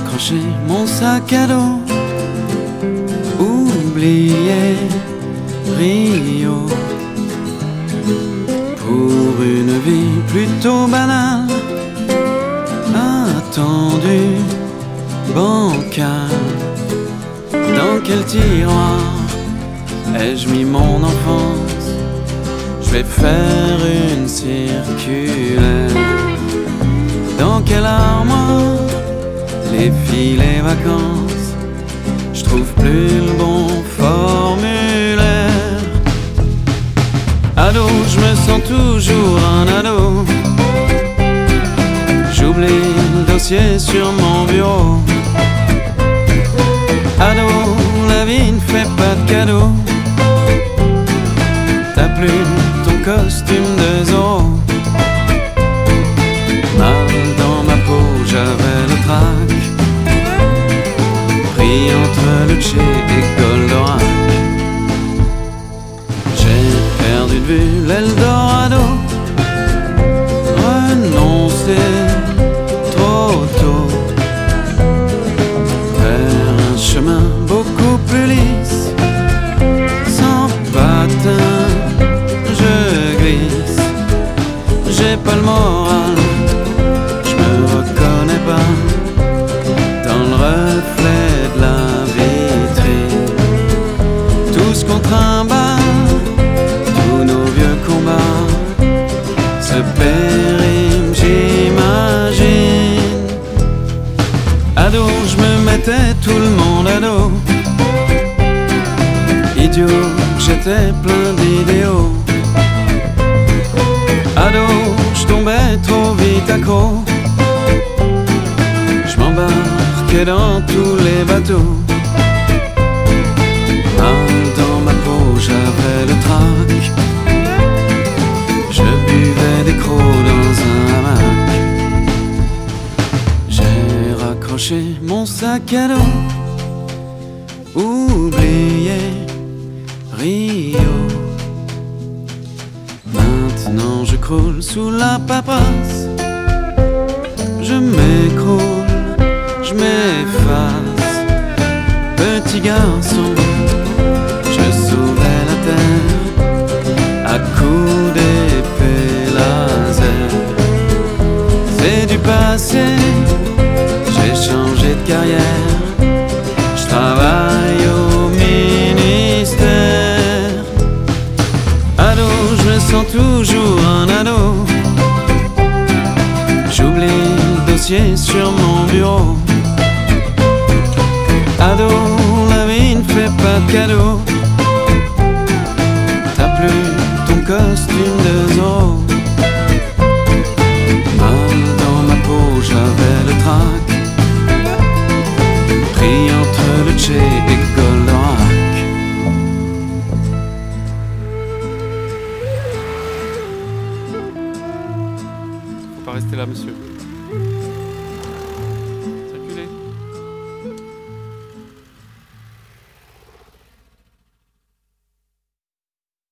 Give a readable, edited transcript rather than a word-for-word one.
raccroché mon sac à dos, oublié Rio pour une vie plutôt banale, attendue, bancale. Dans quel tiroir ai-je mis mon enfance? Je vais faire une circulaire. Dans quelle armoire les filles, les vacances? Je trouve plus le bon formulaire. Ado, je me sens toujours un ado. J'oublie le dossier sur mon bureau. Ado, la vie ne fait pas de cadeaux. T'as plus ton costume de zoo. Mal dans ma peau, j'avais le trac, pris entre le Tché et Goldorak. J'ai perdu de vue l'Eldorado, renoncé trop tôt vers un chemin beaucoup plus lisse. Sans patin, je glisse. J'ai pas le moral, je me reconnais pas dans le reflet de la vitrine. Tout ce qu'on trimballe, tous nos vieux combats se périment, j'imagine. Ado, je me mettais tout le monde à dos. Idiot, j'étais plein d'idéaux. Ado, je tombais trop vite accro. Je m'embarquais dans tous les bateaux. Mal dans ma peau, j'avais le trac. Je buvais des crocs dans un hamac. J'ai raccroché mon sac à dos, oublié Rio. Maintenant je croule sous la paperasse. Je m'écroule, je m'efface. Petit garçon, je sauvais la terre à coups d'épée laser. C'est du passé, j'ai changé de carrière. Je travaille au ministère. Ado, je me sens toujours un ado. J'oublie le dossier sur mon bureau. Ado, la vie ne fait pas de cadeaux. T'as plus ton costume de zoo. Mal dans ma peau, j'avais le trac, pris entre le Tché et Goldorak. Faut pas rester là, monsieur.